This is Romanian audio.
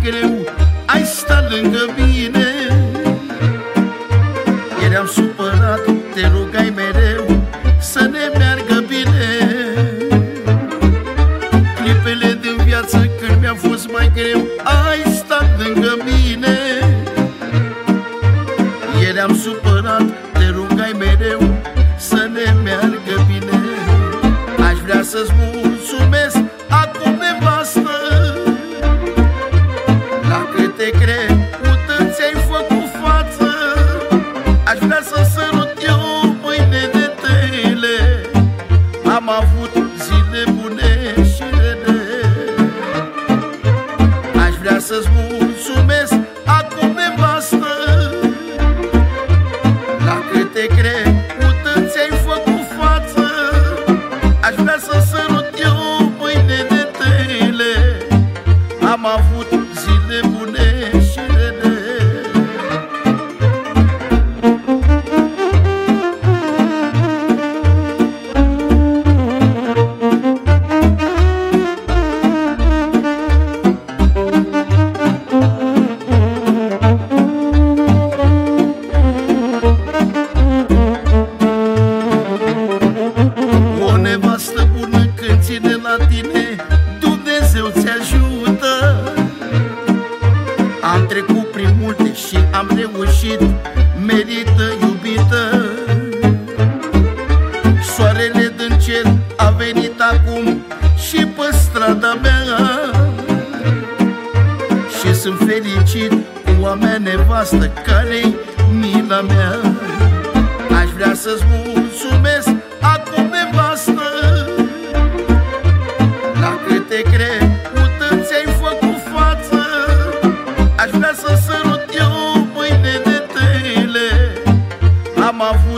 greu ai stat lângă mine. Eram supărat, te rugai mereu să ne meargă bine. Clipele din viață când mi-a fost mai greu ai stat lângă mine. Eram supărat, te rugai mereu să ne meargă bine. Aș vrea să-ți mulțumesc acum, nevastă, la câte greutăți ai făcut față. Aș vrea să sărut eu mâine de tăile. Am avut zile bune și rele. Aș vrea să-ți mulțumesc acum, nevastă, la câte greutăți ai făcut față. Aș vrea să sărut eu mâine de tăile. Am avut zile bune și rele. O nevastă bună când ține la tine, Dumnezeu ți ajută. Am trecut prin multe și am reușit, merită iubită. Soarele din cer a venit acum și pe strada mea, și sunt fericit cu a mea nevastă care-i mila mea. Aș vrea să-ți mulțumesc acum, nevastă, la câte greutăți ai făcut față. Aș vrea să sărut eu mâine de tăile. Am avut